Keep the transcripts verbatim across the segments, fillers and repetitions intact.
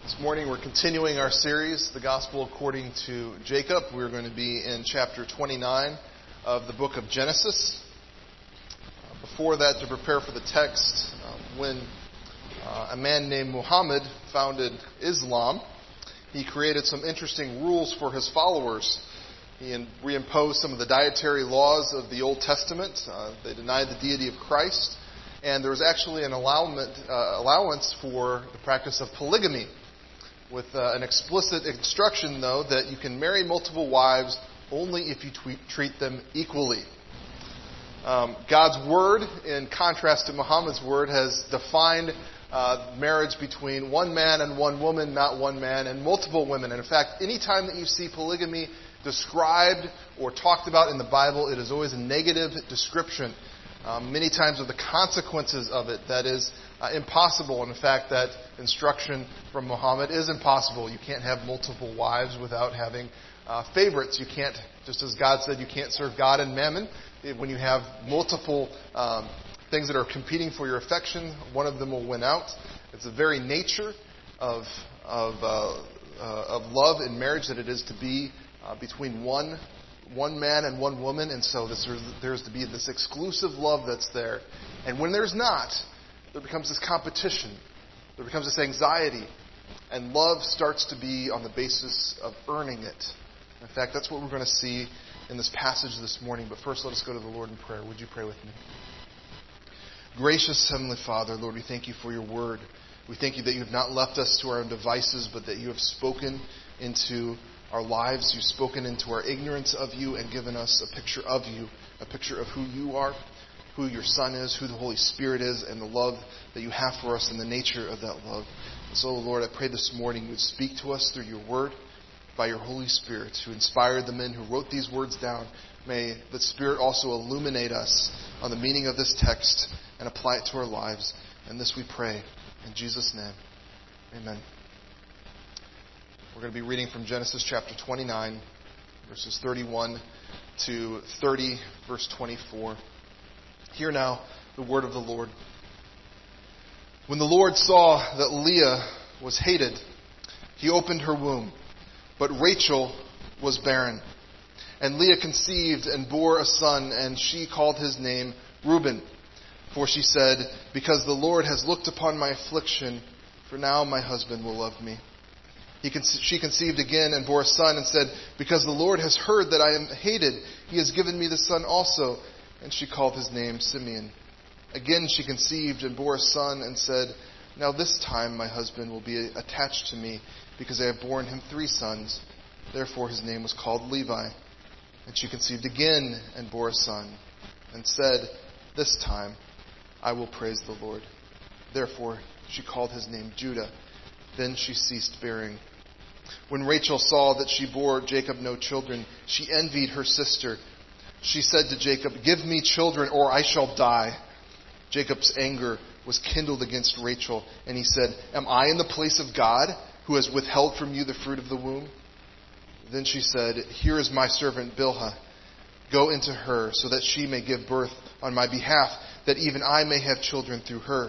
This morning we're continuing our series, The Gospel According to Jacob. We're going to be in chapter twenty-nine of the book of Genesis. Uh, before that, to prepare for the text, uh, when uh, a man named Muhammad founded Islam, he created some interesting rules for his followers. He in, reimposed some of the dietary laws of the Old Testament. Uh, they denied the deity of Christ. And there was actually an allowment, uh, allowance for the practice of polygamy, with uh, an explicit instruction, though, that you can marry multiple wives only if you tweet, treat them equally. Um, God's word, in contrast to Muhammad's word, has defined uh, marriage between one man and one woman, not one man and multiple women. And in fact, any time that you see polygamy described or talked about in the Bible, it is always a negative description. Um, many times with the consequences of it, that is uh, impossible. And in fact, that instruction from Muhammad is impossible. You can't have multiple wives without having uh, favorites. You can't, just as God said, you can't serve God and mammon. When you have multiple um, things that are competing for your affection, one of them will win out. It's the very nature of of, uh, uh, of love in marriage that it is to be uh, between one one man and one woman, and so this, there's to be this exclusive love that's there. And when there's not, there becomes this competition. There becomes this anxiety. And love starts to be on the basis of earning it. In fact, that's what we're going to see in this passage this morning. But first, let us go to the Lord in prayer. Would you pray with me? Gracious Heavenly Father, Lord, we thank you for your word. We thank you that you have not left us to our own devices, but that you have spoken into our lives. You've spoken into our ignorance of you and given us a picture of you, a picture of who you are, who your Son is, who the Holy Spirit is, and the love that you have for us and the nature of that love. And so, Lord, I pray this morning you would speak to us through your word by your Holy Spirit, who inspired the men who wrote these words down. May the Spirit also illuminate us on the meaning of this text and apply it to our lives. And this we pray in Jesus' name. Amen. We're going to be reading from Genesis chapter twenty-nine, verses thirty-one to thirty, verse twenty-four. Hear now the word of the Lord. When the Lord saw that Leah was hated, he opened her womb, but Rachel was barren. And Leah conceived and bore a son, and she called his name Reuben. For she said, because the Lord has looked upon my affliction, for now my husband will love me. He con- she conceived again and bore a son and said, because the Lord has heard that I am hated, he has given me the son also. And she called his name Simeon. Again she conceived and bore a son and said, now this time my husband will be attached to me, because I have borne him three sons. Therefore his name was called Levi. And she conceived again and bore a son and said, this time I will praise the Lord. Therefore she called his name Judah. Then she ceased bearing. When Rachel saw that she bore Jacob no children, she envied her sister. She said to Jacob, give me children or I shall die. Jacob's anger was kindled against Rachel, and he said, am I in the place of God, who has withheld from you the fruit of the womb? Then she said, here is my servant Bilhah. Go into her, so that she may give birth on my behalf, that even I may have children through her.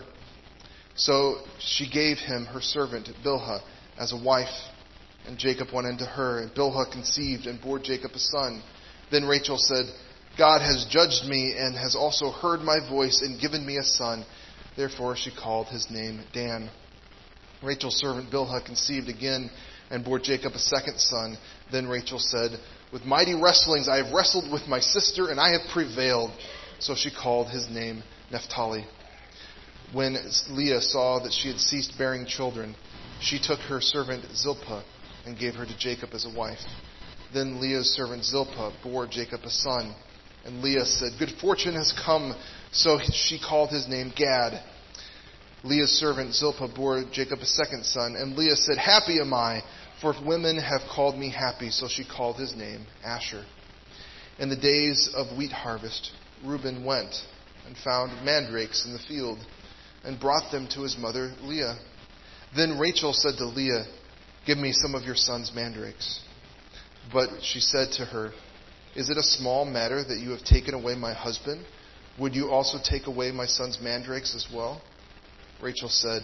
So she gave him her servant Bilhah as a wife. And Jacob went into her, and Bilhah conceived and bore Jacob a son. Then Rachel said, God has judged me and has also heard my voice and given me a son. Therefore she called his name Dan. Rachel's servant Bilhah conceived again and bore Jacob a second son. Then Rachel said, with mighty wrestlings I have wrestled with my sister, and I have prevailed. So she called his name Naphtali. When Leah saw that she had ceased bearing children, she took her servant Zilpah and gave her to Jacob as a wife. Then Leah's servant Zilpah bore Jacob a son. And Leah said, good fortune has come. So she called his name Gad. Leah's servant Zilpah bore Jacob a second son. And Leah said, happy am I, for women have called me happy. So she called his name Asher. In the days of wheat harvest, Reuben went and found mandrakes in the field, and brought them to his mother Leah. Then Rachel said to Leah, give me some of your son's mandrakes. But she said to her, is it a small matter that you have taken away my husband? Would you also take away my son's mandrakes as well? Rachel said,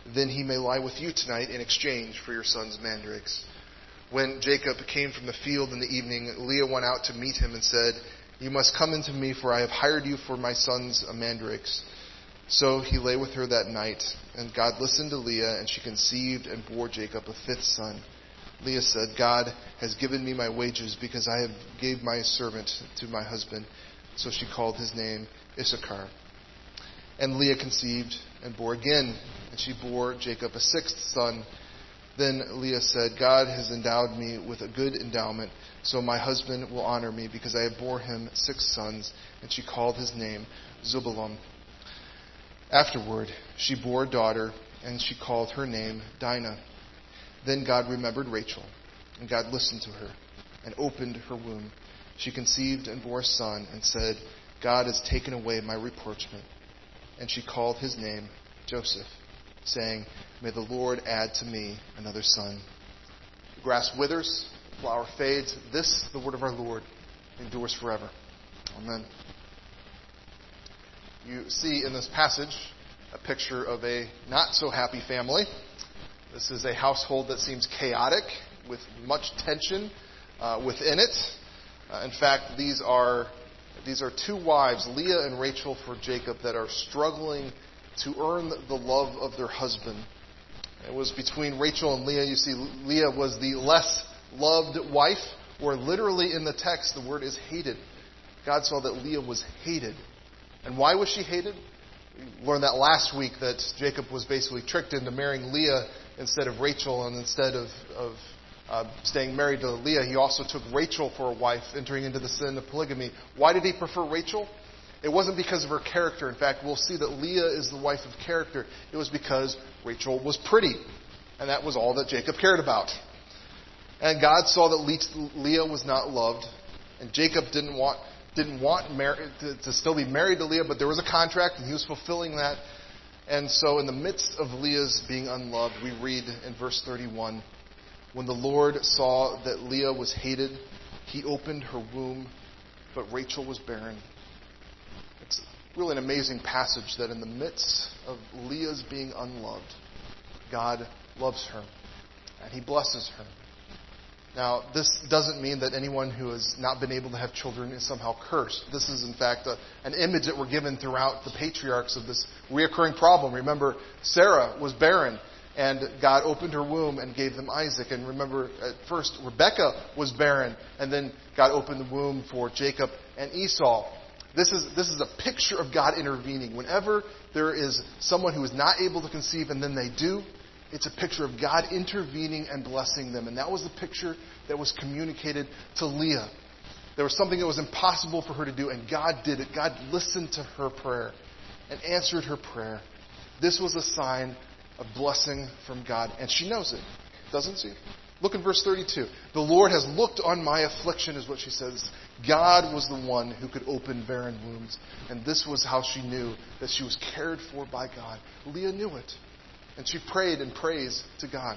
then he may lie with you tonight in exchange for your son's mandrakes." When Jacob came from the field in the evening, Leah went out to meet him and said, "You must come into me, for I have hired you for my son's mandrakes." So he lay with her that night, and God listened to Leah, and she conceived and bore Jacob a fifth son. Leah said, "God has given me my wages, because I have gave my servant to my husband." So she called his name Issachar. And Leah conceived and bore again, and she bore Jacob a sixth son. Then Leah said, "God has endowed me with a good endowment, so my husband will honor me, because I have bore him six sons." And she called his name Zebulun. Afterward, she bore a daughter, and she called her name Dinah. Then God remembered Rachel, and God listened to her, and opened her womb. She conceived and bore a son, and said, "God has taken away my reproachment." And she called his name Joseph, saying, "May the Lord add to me another son." The grass withers, the flower fades. This, the word of our Lord, endures forever. Amen. You see in this passage a picture of a not-so-happy family. This is a household that seems chaotic, with much tension uh, within it. Uh, in fact, these are these are two wives, Leah and Rachel, for Jacob, that are struggling to earn the love of their husband. It was between Rachel and Leah. You see, Leah was the less loved wife, or literally in the text, the word is hated. God saw that Leah was hated. And why was she hated? We learned that last week, that Jacob was basically tricked into marrying Leah instead of Rachel, and instead of, of uh, staying married to Leah, he also took Rachel for a wife, entering into the sin of polygamy. Why did he prefer Rachel? It wasn't because of her character. In fact, we'll see that Leah is the wife of character. It was because Rachel was pretty, and that was all that Jacob cared about. And God saw that Leah was not loved, and Jacob didn't want didn't want mar- to, to still be married to Leah, but there was a contract, and he was fulfilling that. And so in the midst of Leah's being unloved, we read in verse thirty-one, "When the Lord saw that Leah was hated, he opened her womb, but Rachel was barren." It's really an amazing passage that in the midst of Leah's being unloved, God loves her, and he blesses her. Now, this doesn't mean that anyone who has not been able to have children is somehow cursed. This is, in fact, a, an image that we're given throughout the patriarchs of this reoccurring problem. Remember, Sarah was barren, and God opened her womb and gave them Isaac. And remember, at first, Rebekah was barren, and then God opened the womb for Jacob and Esau. This is, this is a picture of God intervening. Whenever there is someone who is not able to conceive and then they do, it's a picture of God intervening and blessing them. And that was the picture that was communicated to Leah. There was something that was impossible for her to do, and God did it. God listened to her prayer and answered her prayer. This was a sign of blessing from God, and she knows it, doesn't she? Look in verse thirty-two. "The Lord has looked on my affliction," is what she says. God was the one who could open barren wombs, and this was how she knew that she was cared for by God. Leah knew it. And she prayed and praised to God.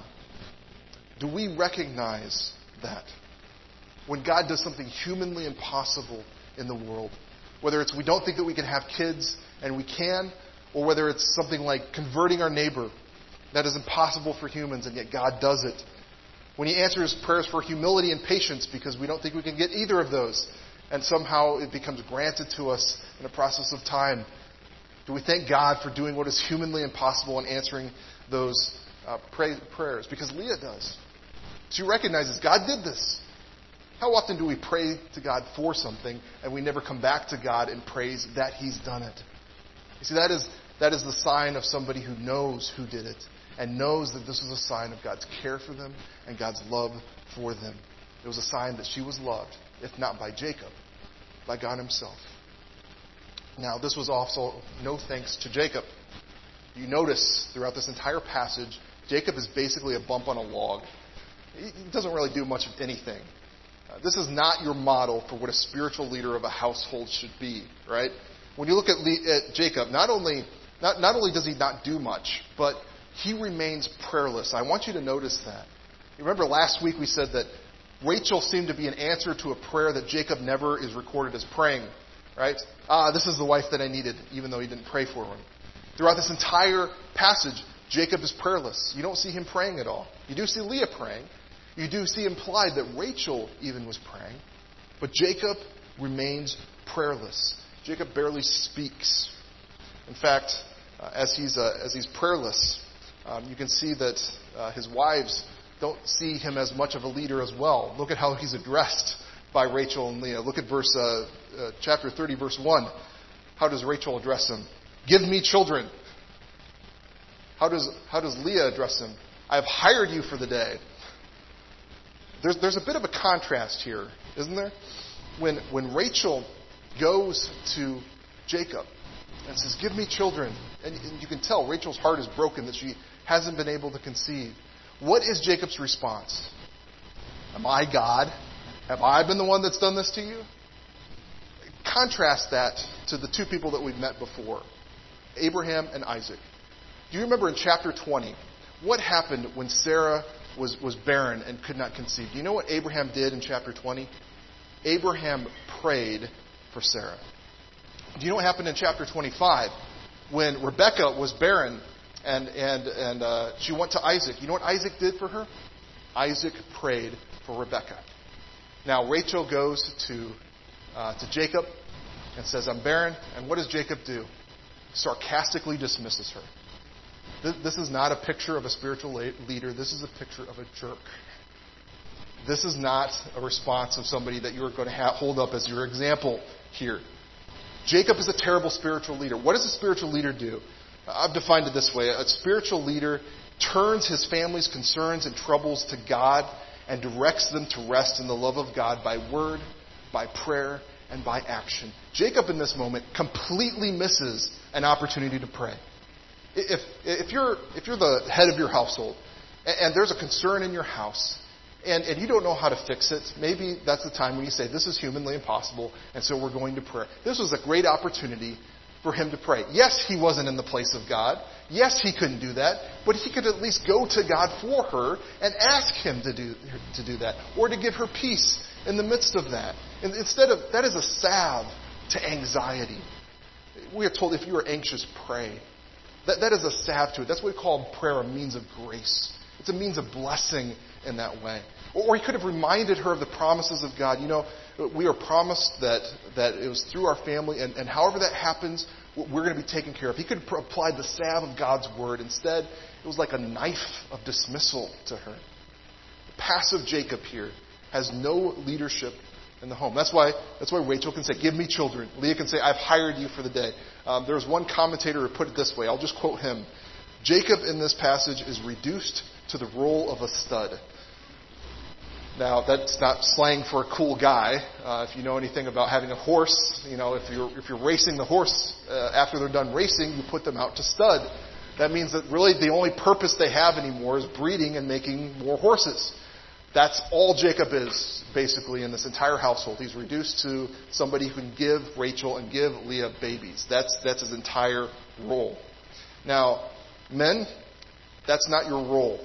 Do we recognize that? When God does something humanly impossible in the world, whether it's we don't think that we can have kids and we can, or whether it's something like converting our neighbor, that is impossible for humans, and yet God does it. When he answers prayers for humility and patience, because we don't think we can get either of those, and somehow it becomes granted to us in a process of time. Do we thank God for doing what is humanly impossible and answering those uh, pray, prayers? Because Leah does. She recognizes God did this. How often do we pray to God for something and we never come back to God and praise that he's done it? You see, that is, that is the sign of somebody who knows who did it and knows that this was a sign of God's care for them and God's love for them. It was a sign that she was loved, if not by Jacob, by God himself. Now, this was also no thanks to Jacob. You notice throughout this entire passage, Jacob is basically a bump on a log. He doesn't really do much of anything. Uh, this is not your model for what a spiritual leader of a household should be, right? When you look at, Le- at Jacob, not only not, not only does he not do much, but he remains prayerless. I want you to notice that. You remember last week we said that Rachel seemed to be an answer to a prayer that Jacob never is recorded as praying. Right? Ah, this is the wife that I needed, even though he didn't pray for her. Throughout this entire passage, Jacob is prayerless. You don't see him praying at all. You do see Leah praying. You do see implied that Rachel even was praying. But Jacob remains prayerless. Jacob barely speaks. In fact, uh, as he's uh, as he's prayerless, um, you can see that uh, his wives don't see him as much of a leader as well. Look at how he's addressed by Rachel and Leah. Look at verse uh, uh, chapter thirty, verse one. How does Rachel address him? Give me children. How does how does Leah address him? I have hired you for the day. There's there's a bit of a contrast here, isn't there? When when Rachel goes to Jacob and says, "Give me children," and, and you can tell Rachel's heart is broken that she hasn't been able to conceive. What is Jacob's response? Am I God? Have I been the one that's done this to you? Contrast that to the two people that we've met before, Abraham and Isaac. Do you remember in chapter twenty, what happened when Sarah was, was barren and could not conceive? Do you know what Abraham did in chapter twenty? Abraham prayed for Sarah. Do you know what happened in chapter twenty-five? When Rebekah was barren and, and, and uh, she went to Isaac. You know what Isaac did for her? Isaac prayed for Rebekah. Now Rachel goes to, uh, to Jacob and says, I'm barren. And what does Jacob do? Sarcastically dismisses her. This is not a picture of a spiritual leader. This is a picture of a jerk. This is not a response of somebody that you're going to have, hold up as your example here. Jacob is a terrible spiritual leader. What does a spiritual leader do? I've defined it this way. A spiritual leader turns his family's concerns and troubles to God and directs them to rest in the love of God by word, by prayer, and by action. Jacob in this moment completely misses an opportunity to pray. If, if, you're, if you're the head of your household and, and there's a concern in your house and, and you don't know how to fix it, maybe that's the time when you say, this is humanly impossible, and so we're going to prayer. This was a great opportunity for him to pray. Yes, he wasn't in the place of God. Yes, he couldn't do that, but he could at least go to God for her and ask him to do, to do that, or to give her peace in the midst of that. And instead of, that is a salve to anxiety. We are told if you are anxious, pray. That, that is a salve to it. That's what we call prayer, a means of grace. It's a means of blessing in that way. Or, or he could have reminded her of the promises of God. You know, we are promised that, that it was through our family, and, and however that happens, we're going to be taken care of. He could have applied the salve of God's word. Instead, it was like a knife of dismissal to her. The passive Jacob here has no leadership in the home. That's why that's why Rachel can say, give me children. Leah can say, I've hired you for the day. Um, there's one commentator who put it this way. I'll just quote him. Jacob in this passage is reduced to the role of a stud. Now, that's not slang for a cool guy. Uh, if you know anything about having a horse, you know, if you're if you're racing the horse, uh, after they're done racing, you put them out to stud. That means that really the only purpose they have anymore is breeding and making more horses. That's all Jacob is, basically, in this entire household. He's reduced to somebody who can give Rachel and give Leah babies. That's that's his entire role. Now, men, that's not your role.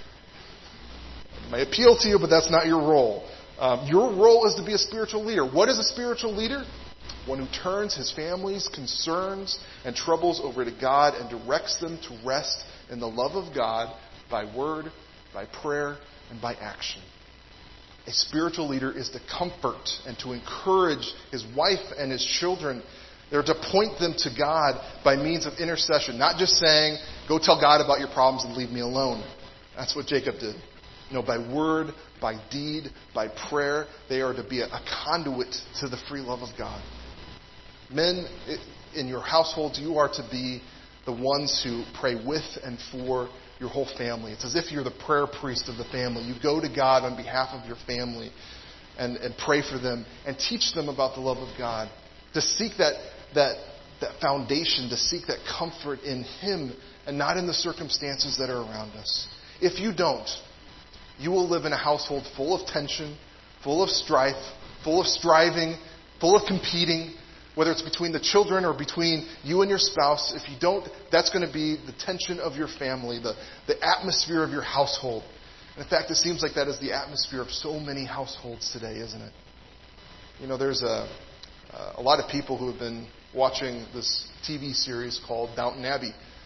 It may appeal to you, but that's not your role. Um, your role is to be a spiritual leader. What is a spiritual leader? One who turns his family's concerns and troubles over to God and directs them to rest in the love of God by word, by prayer, and by action. A spiritual leader is to comfort and to encourage his wife and his children. They're to point them to God by means of intercession, not just saying, go tell God about your problems and leave me alone. That's what Jacob did. No, by word, by deed, by prayer, they are to be a, a conduit to the free love of God. Men, in your households, you are to be the ones who pray with and for your whole family. It's as if you're the prayer priest of the family. You go to God on behalf of your family and, and pray for them and teach them about the love of God. To seek that, that, that foundation, to seek that comfort in Him and not in the circumstances that are around us. If you don't, you will live in a household full of tension, full of strife, full of striving, full of competing, whether it's between the children or between you and your spouse. If you don't, that's going to be the tension of your family, the, the atmosphere of your household. And in fact, it seems like that is the atmosphere of so many households today, isn't it? You know, there's a, a lot of people who have been watching this T V series called Downton Abbey.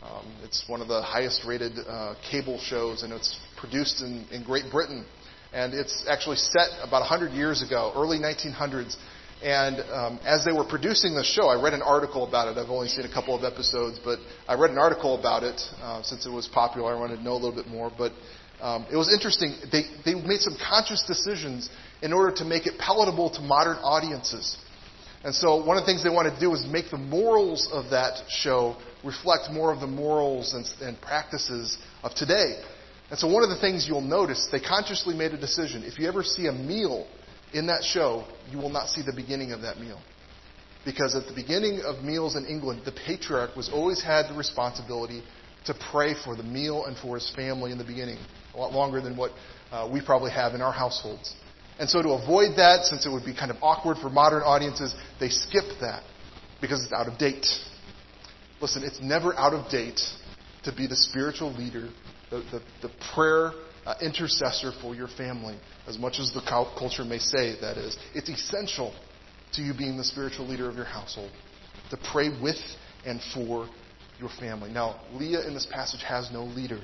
Um, it's one of the highest rated uh, cable shows, and it's produced in, in Great Britain. And it's actually set about one hundred years ago, early nineteen hundreds. And um, as they were producing the show, I read an article about it. I've only seen a couple of episodes, but I read an article about it uh, since it was popular. I wanted to know a little bit more. But um, it was interesting. They, they made some conscious decisions in order to make it palatable to modern audiences. And so one of the things they wanted to do was make the morals of that show reflect more of the morals and, and practices of today. And so one of the things you'll notice, they consciously made a decision. If you ever see a meal in that show, you will not see the beginning of that meal. Because at the beginning of meals in England, the patriarch was always had the responsibility to pray for the meal and for his family in the beginning. A lot longer than what uh, we probably have in our households. And so to avoid that, since it would be kind of awkward for modern audiences, they skipped that because it's out of date. Listen, it's never out of date to be the spiritual leader, the, the, the prayer uh, intercessor for your family, as much as the culture may say that is. It's essential to you being the spiritual leader of your household, to pray with and for your family. Now, Leah in this passage has no leader.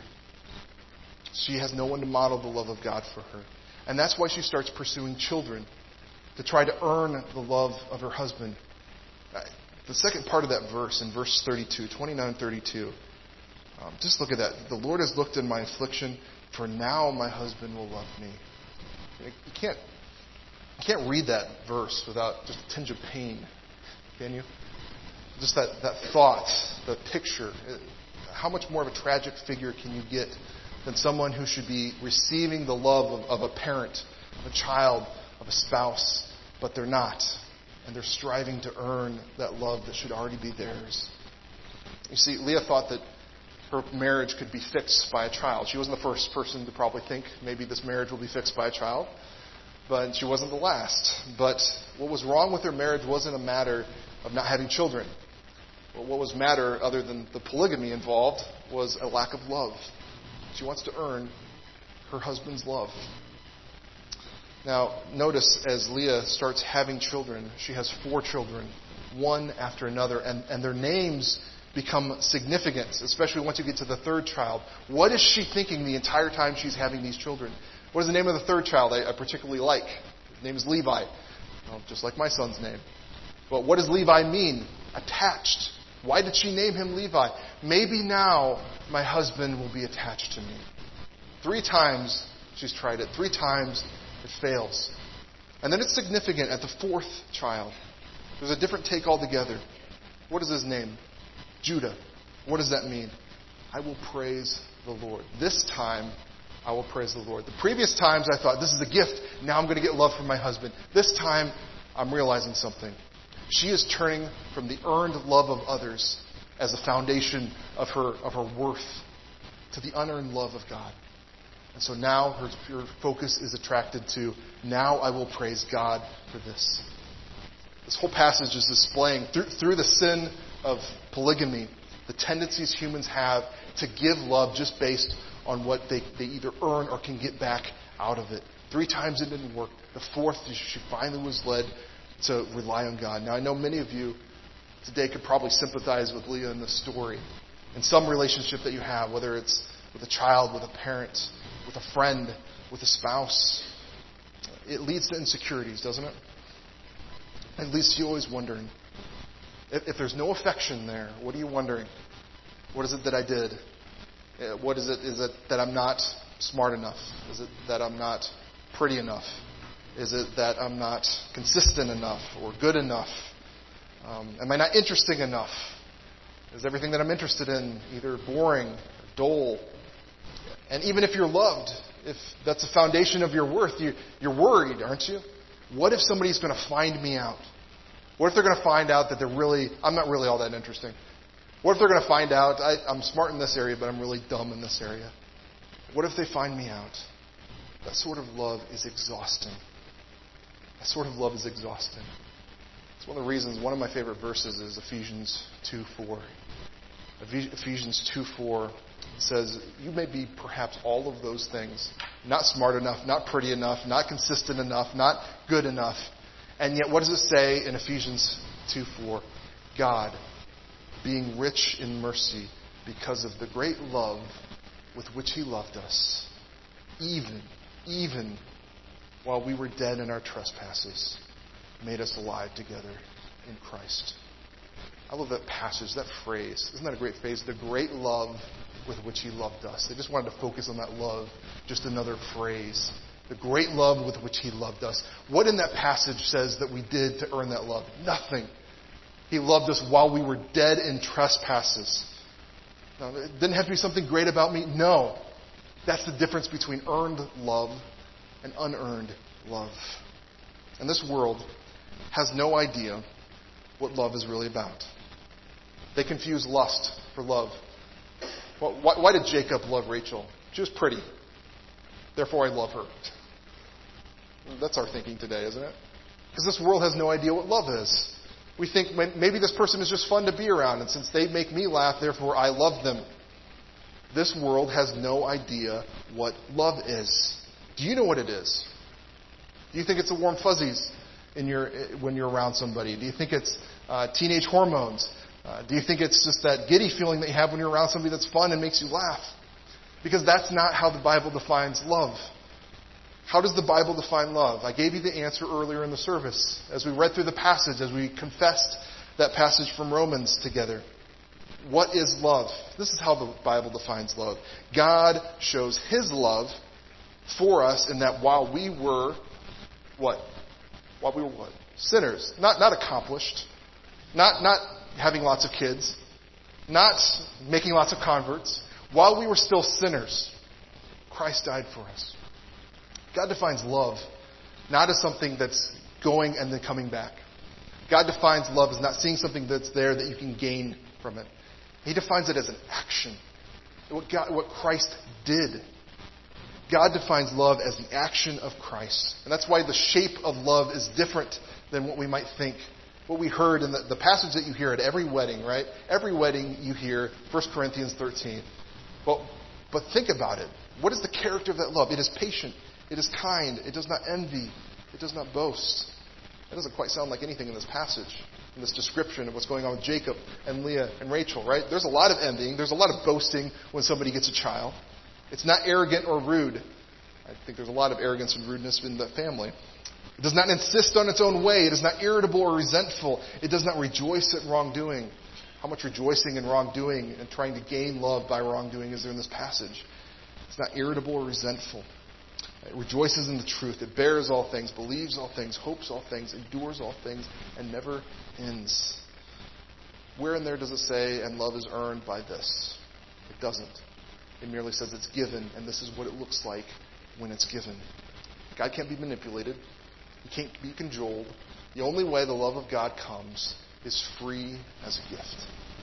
She has no one to model the love of God for her. And that's why she starts pursuing children, to try to earn the love of her husband. The second part of that verse, in verse thirty-two, twenty-nine and thirty-two, um, just look at that. The Lord has looked in my affliction, for now my husband will love me. You can't, you can't read that verse without just a tinge of pain, can you? Just that, that thought, the picture. How much more of a tragic figure can you get than someone who should be receiving the love of, of a parent, of a child, of a spouse, but they're not. And they're striving to earn that love that should already be theirs. You see, Leah thought that her marriage could be fixed by a child. She wasn't the first person to probably think maybe this marriage will be fixed by a child. But she wasn't the last. But what was wrong with her marriage wasn't a matter of not having children. What was matter, other than the polygamy involved, was a lack of love. She wants to earn her husband's love. Now, notice as Leah starts having children, she has four children, one after another, and, and their names become significant, especially once you get to the third child. What is she thinking the entire time she's having these children? What is the name of the third child I, I particularly like? His name is Levi, well, just like my son's name. But what does Levi mean? Attached. Why did she name him Levi? Maybe now my husband will be attached to me. Three times she's tried it. Three times it fails. And then it's significant at the fourth child. There's a different take altogether. What is his name? Judah. What does that mean? I will praise the Lord. This time I will praise the Lord. The previous times I thought, this is a gift. Now I'm going to get love from my husband. This time I'm realizing something. She is turning from the earned love of others as the foundation of her of her worth to the unearned love of God. And so now her, her focus is attracted to, now I will praise God for this. This whole passage is displaying, through, through the sin of polygamy, the tendencies humans have to give love just based on what they, they either earn or can get back out of it. Three times it didn't work. The fourth, she finally was led to rely on God. Now, I know many of you today could probably sympathize with Leah in this story. In some relationship that you have, whether it's with a child, with a parent, with a friend, with a spouse, it leads to insecurities, doesn't it? It leads to you always wondering. If, if there's no affection there, what are you wondering? What is it that I did? What is it? Is it that I'm not smart enough? Is it that I'm not pretty enough? Is it that I'm not consistent enough or good enough? Um, am I not interesting enough? Is everything that I'm interested in either boring or dull? And even if you're loved, if that's the foundation of your worth, you, you're worried, aren't you? What if somebody's going to find me out? What if they're going to find out that they're really, I'm not really all that interesting? What if they're going to find out I, I'm smart in this area, but I'm really dumb in this area? What if they find me out? That sort of love is exhausting. That sort of love is exhausting. It's one of the reasons, one of my favorite verses is Ephesians two four. Ephesians two four says, you may be perhaps all of those things. Not smart enough, not pretty enough, not consistent enough, not good enough. And yet what does it say in Ephesians two four? God, being rich in mercy, because of the great love with which he loved us, even, even while we were dead in our trespasses, made us alive together in Christ. I love that passage, that phrase. Isn't that a great phrase? The great love with which he loved us. They just wanted to focus on that love. Just another phrase. The great love with which he loved us. What in that passage says that we did to earn that love? Nothing. He loved us while we were dead in trespasses. Now, it didn't have to be something great about me. No. That's the difference between earned love and unearned love. And this world has no idea what love is really about. They confuse lust for love. Well, why, why did Jacob love Rachel? She was pretty. Therefore, I love her. That's our thinking today, isn't it? Because this world has no idea what love is. We think maybe this person is just fun to be around, and since they make me laugh, therefore I love them. This world has no idea what love is. Do you know what it is? Do you think it's the warm fuzzies in your when you're around somebody? Do you think it's uh, teenage hormones? Uh, do you think it's just that giddy feeling that you have when you're around somebody that's fun and makes you laugh? Because that's not how the Bible defines love. How does the Bible define love? I gave you the answer earlier in the service as we read through the passage, as we confessed that passage from Romans together. What is love? This is how the Bible defines love. God shows his love for us in that while we were, what? While we were what? Sinners. Not, not accomplished. Not, not having lots of kids. Not making lots of converts. While we were still sinners, Christ died for us. God defines love not as something that's going and then coming back. God defines love as not seeing something that's there that you can gain from it. He defines it as an action. What, God, what Christ did. God defines love as the action of Christ. And that's why the shape of love is different than what we might think. What we heard in the, the passage that you hear at every wedding, right? Every wedding you hear, First Corinthians thirteen. Well, but think about it. What is the character of that love? It is patient. It is kind. It does not envy. It does not boast. That doesn't quite sound like anything in this passage, in this description of what's going on with Jacob and Leah and Rachel, right? There's a lot of envying. There's a lot of boasting when somebody gets a child. It's not arrogant or rude. I think there's a lot of arrogance and rudeness in the family. It does not insist on its own way. It is not irritable or resentful. It does not rejoice at wrongdoing. How much rejoicing in wrongdoing and trying to gain love by wrongdoing is there in this passage? It's not irritable or resentful. It rejoices in the truth. It bears all things, believes all things, hopes all things, endures all things, and never ends. Where in there does it say, and love is earned by this? It doesn't. It merely says it's given, and this is what it looks like when it's given. God can't be manipulated. He can't be cajoled. The only way the love of God comes is free as a gift.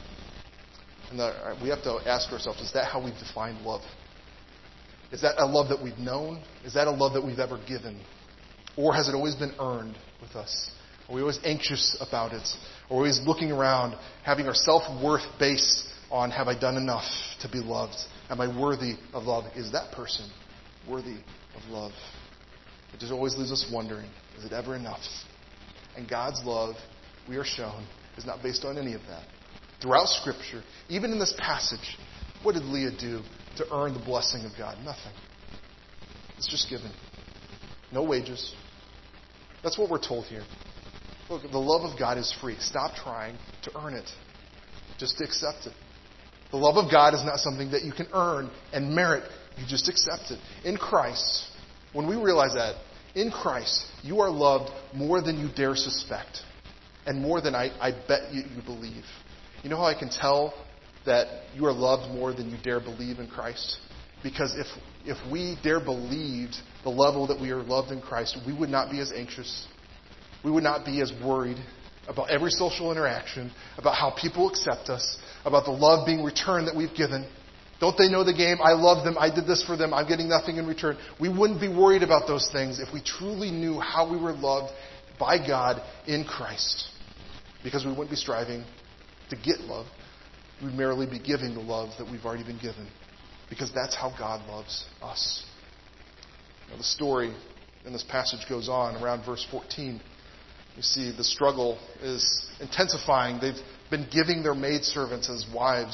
And the, we have to ask ourselves, is that how we define love? Is that a love that we've known? Is that a love that we've ever given? Or has it always been earned with us? Are we always anxious about it? Or are we always looking around, having our self-worth based on, have I done enough to be loved? Am I worthy of love? Is that person worthy of love? It just always leaves us wondering, is it ever enough? And God's love, we are shown, is not based on any of that. Throughout Scripture, even in this passage, what did Leah do to earn the blessing of God? Nothing. It's just given. No wages. That's what we're told here. Look, the love of God is free. Stop trying to earn it. Just accept it. The love of God is not something that you can earn and merit. You just accept it. In Christ, when we realize that, in Christ, you are loved more than you dare suspect. And more than I, I bet you, you believe. You know how I can tell that you are loved more than you dare believe in Christ? Because if if we dare believed the level that we are loved in Christ, we would not be as anxious. We would not be as worried about every social interaction, about how people accept us, about the love being returned that we've given. Don't they know the game? I love them. I did this for them. I'm getting nothing in return. We wouldn't be worried about those things if we truly knew how we were loved by God in Christ. Because we wouldn't be striving to get love. We'd merely be giving the love that we've already been given. Because that's how God loves us. Now, the story in this passage goes on around verse fourteen. You see the struggle is intensifying. They've been giving their maidservants as wives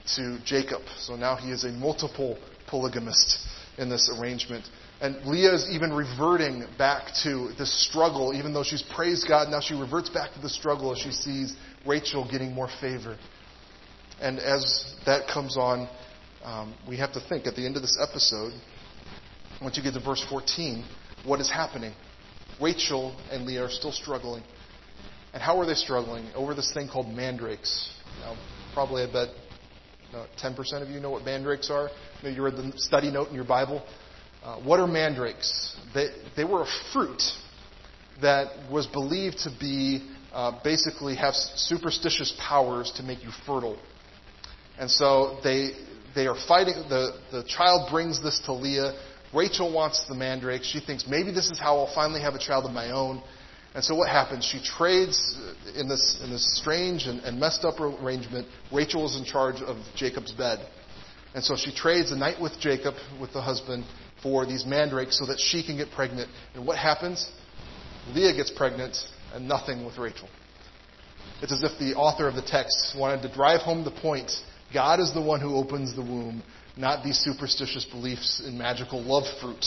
to Jacob. So now he is a multiple polygamist in this arrangement. And Leah is even reverting back to this struggle. Even though she's praised God, now she reverts back to the struggle as she sees Rachel getting more favor. And as that comes on, um, we have to think at the end of this episode, once you get to verse fourteen, what is happening? Rachel and Leah are still struggling. And how are they struggling? Over this thing called mandrakes. Now, probably I bet uh, ten percent of you know what mandrakes are. Maybe you read the study note in your Bible. Uh, what are mandrakes? They, they were a fruit that was believed to be uh, basically have superstitious powers to make you fertile. And so they they are fighting. The, the child brings this to Leah. Rachel wants the mandrake. She thinks maybe this is how I'll finally have a child of my own. And so what happens? She trades in this in this strange and, and messed up arrangement. Rachel is in charge of Jacob's bed. And so she trades a night with Jacob, with the husband, for these mandrakes so that she can get pregnant. And what happens? Leah gets pregnant and nothing with Rachel. It's as if the author of the text wanted to drive home the point. God is the one who opens the womb, not these superstitious beliefs in magical love fruit.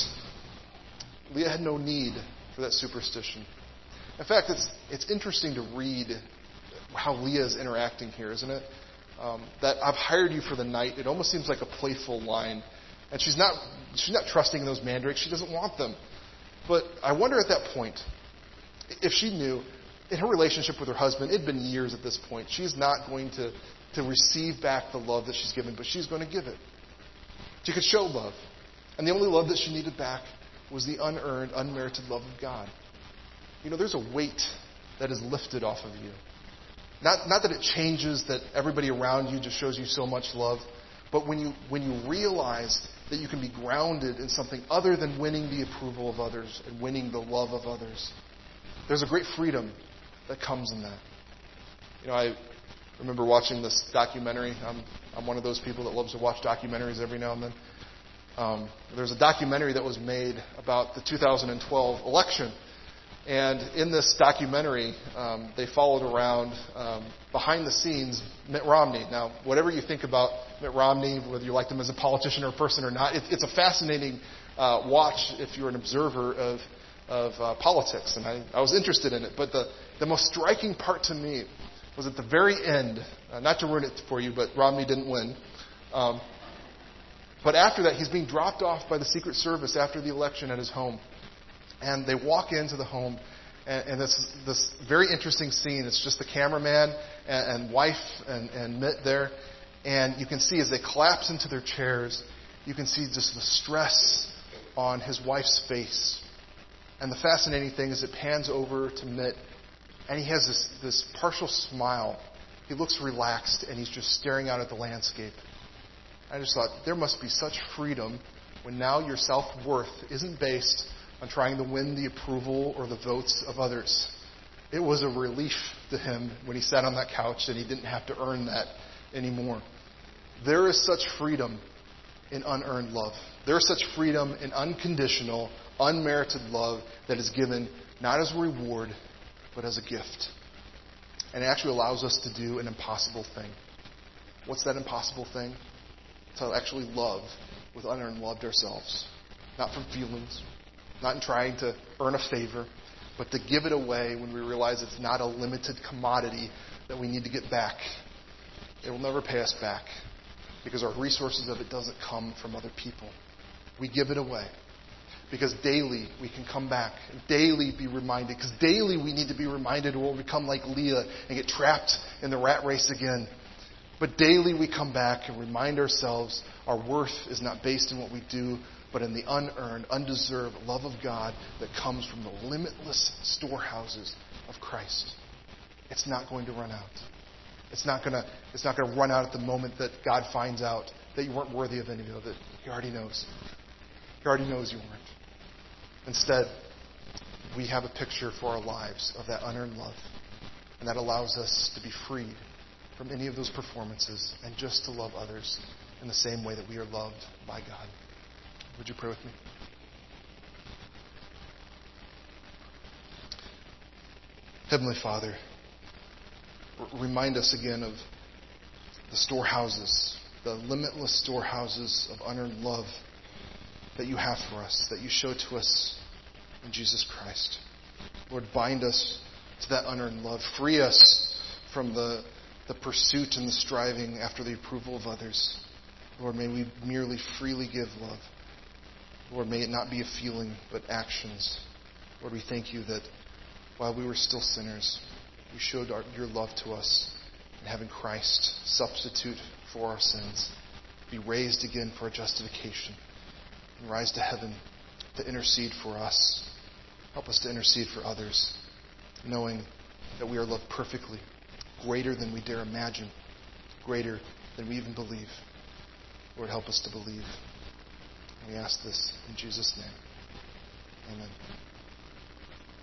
Leah had no need for that superstition. In fact, it's it's interesting to read how Leah is interacting here, isn't it? Um, that I've hired you for the night. It almost seems like a playful line. And she's not she's not trusting in those mandrakes. She doesn't want them. But I wonder at that point, if she knew, in her relationship with her husband, it had been years at this point. She's not going to, to receive back the love that she's given, but she's going to give it. She could show love. And the only love that she needed back was the unearned, unmerited love of God. You know, there's a weight that is lifted off of you. Not, not that it changes, that everybody around you just shows you so much love, but when you when you realize that you can be grounded in something other than winning the approval of others and winning the love of others, there's a great freedom that comes in that. You know, I remember watching this documentary. I'm I'm one of those people that loves to watch documentaries every now and then. Um, there's a documentary that was made about the two thousand twelve election. And in this documentary, um, they followed around, um, behind the scenes, Mitt Romney. Now, whatever you think about Mitt Romney, whether you liked him as a politician or a person or not, it, it's a fascinating uh, watch if you're an observer of, of uh, politics. And I, I was interested in it. But the, the most striking part to me was at the very end, uh, not to ruin it for you, but Romney didn't win. Um, but after that, he's being dropped off by the Secret Service after the election at his home. And they walk into the home, and, and this this very interesting scene. It's just the cameraman and, and wife and, and Mitt there. And you can see as they collapse into their chairs, you can see just the stress on his wife's face. And the fascinating thing is it pans over to Mitt, and he has this, this partial smile. He looks relaxed, and he's just staring out at the landscape. I just thought, there must be such freedom when now your self-worth isn't based on trying to win the approval or the votes of others. It was a relief to him when he sat on that couch and he didn't have to earn that anymore. There is such freedom in unearned love. There is such freedom in unconditional, unmerited love that is given not as a reward, but as a gift. And it actually allows us to do an impossible thing. What's that impossible thing? To actually love with unearned love ourselves. Not from feelings, not in trying to earn a favor, but to give it away when we realize it's not a limited commodity that we need to get back. It will never pay us back because our resources of it doesn't come from other people. We give it away because daily we can come back and daily be reminded, because daily we need to be reminded or we'll become like Leah and get trapped in the rat race again. But daily we come back and remind ourselves our worth is not based in what we do, but in the unearned, undeserved love of God that comes from the limitless storehouses of Christ. It's not going to run out. It's not going to, it's not going to run out at the moment that God finds out that you weren't worthy of any of it. He already knows. He already knows you weren't. Instead, we have a picture for our lives of that unearned love. And that allows us to be freed from any of those performances and just to love others in the same way that we are loved by God. Would you pray with me? Heavenly Father, remind us again of the storehouses the limitless storehouses of unearned love that you have for us, that you show to us in Jesus Christ. Lord, bind us to that unearned love. Free us from the, the pursuit and the striving after the approval of others. Lord, may we merely freely give love. Lord, may it not be a feeling, but actions. Lord, we thank you that while we were still sinners, you showed our, your love to us in having Christ substitute for our sins, be raised again for our justification, and rise to heaven to intercede for us. Help us to intercede for others, knowing that we are loved perfectly, greater than we dare imagine, greater than we even believe. Lord, help us to believe. We ask this in Jesus' name. Amen.